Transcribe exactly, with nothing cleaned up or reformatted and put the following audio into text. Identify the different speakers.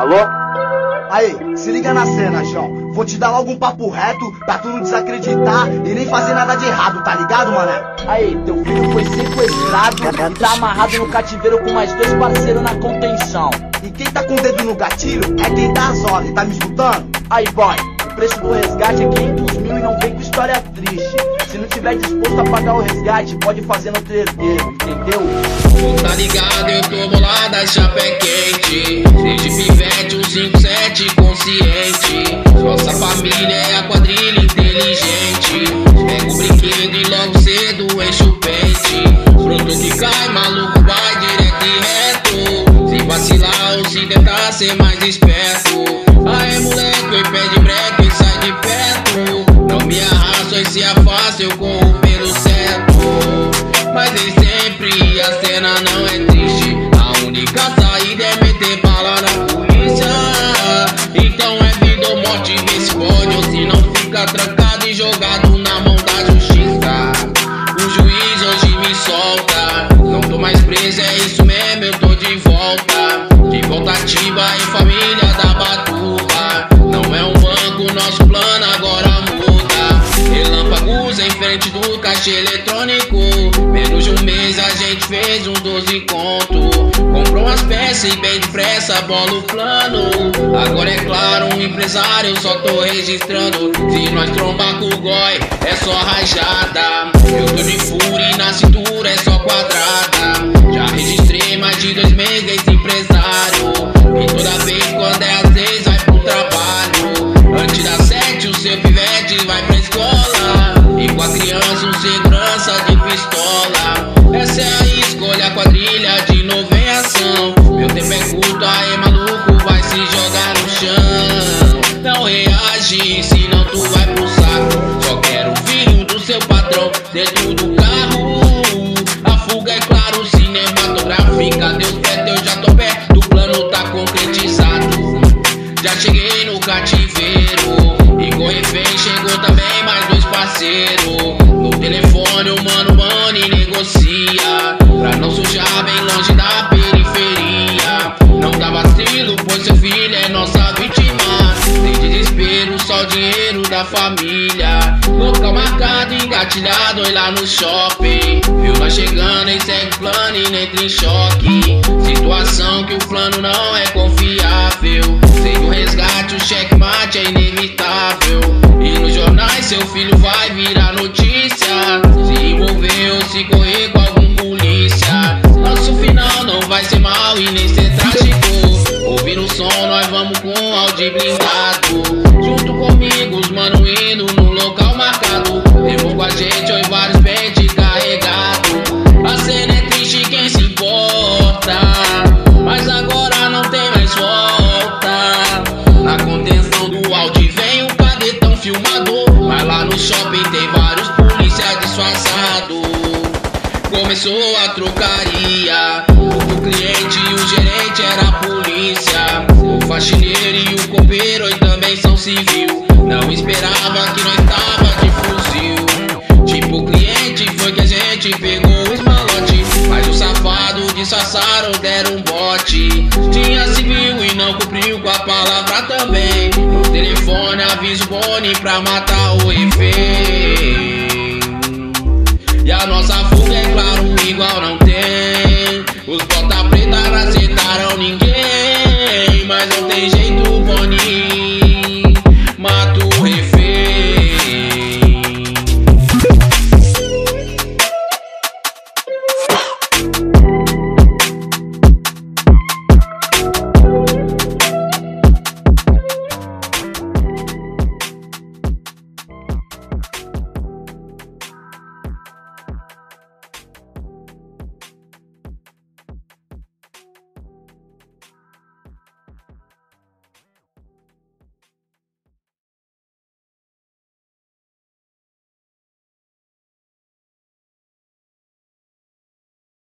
Speaker 1: Alô?
Speaker 2: Aí, se liga na cena, João. Vou te dar logo um papo reto pra tu não desacreditar e nem fazer nada de errado, tá ligado, mané?
Speaker 1: Aí, teu filho foi sequestrado e tá amarrado no cativeiro com mais dois parceiros na contenção.
Speaker 2: E quem tá com o dedo no gatilho é quem dá as ordens, tá me escutando?
Speaker 1: Aí, boy, o preço do resgate é quinhentos mil e não vem com história triste. Se não tiver disposto a pagar o resgate, pode fazer no terceiro, entendeu?
Speaker 3: Tu tá ligado, eu tô bolada, chapa é quente. Desde pivete, um cinco sete consciente. Nossa família é a quadrilha inteligente. Pega o brinquedo e logo cedo enche o pente. Fruto que cai, maluco vai direto e reto. Se vacilar ou se tentar ser mais esperto. Aê moleque, oi pede breca e sai de perto. Não me arrasto e se afasta, eu corro pelo certo. Mas nem sempre a cena não é triste. A única saída é meter bala na polícia. Então é vida ou morte, vê se pode ou se não fica trancado e jogado na mão da justiça. O juiz hoje me solta. Não tô mais preso, é isso mesmo, eu tô de volta. De volta ativa em família da Batuva. Não é um banco, nosso plano agora muda. Relâmpagos em frente do caixa eletrônico. Menos de um mês a gente fez uns doze conto. Comprou umas peças e bem depressa bola o plano. Agora é claro, um empresário, só tô registrando. Se nós trombar com o goi, é só rajada. Eu tô de fúria e na cintura é só quadrada. Já registrei mais de dois meses desse empresário. E toda vez quando é às seis vai pro trabalho. Antes das sete o seu pivete vai pra escola. E com a criança um segurança de pistola. Essa é a escolha, a quadrilha de novo em ação. Meu tempo é curto, aí maluco vai se jogar no chão. Não reage, senão tu vai pro saco. Só quero o filho do seu patrão dentro do carro. A fuga é claro, cinematográfica. Deus perto, eu já tô perto, o plano tá concretizado. Já cheguei no cativeiro e com refém chegou também mais dois parceiros. No telefone o mano mano e negocia pra não sujar bem longe da periferia. Não dá vacilo, pois seu filho é nossa vítima. Sem desespero, só o dinheiro da família. Local marcado, engatilhado, oi lá no shopping. Viu nós chegando e segue o plano e não entra em choque. Situação que o plano não é confiável. Sem o resgate, o checkmate é inevitável. E nos jornais seu filho vai virar notícia. Se envolver ou se correr com algum polícia. Nosso final não vai ser mal e nem ser trágico. Ouvindo o som, nós vamos com áudio blindado. Junto comigo, os mano indo no local marcado. Levou com a gente, oi, vários pentes carregados. A cena é triste, quem se importa? Mas agora não tem mais volta. Na contenção do áudio vem o cadetão filmador. Mas lá no shopping tem vários policiais disfarçados. Começou a trocaria. O cliente e o gerente era a polícia. O faxineiro e o copeiro e também são civil. Não esperava que nós tava de fuzil. Tipo o cliente foi que a gente pegou os malotes. Mas os safados disfarçaram, deram um bote. Tinha civil e não cumpriu com a palavra também. No telefone avisa o Boni pra matar o refém. E a nossa fuga é claro, igual não tem. Os bota preta não aceitaram ninguém.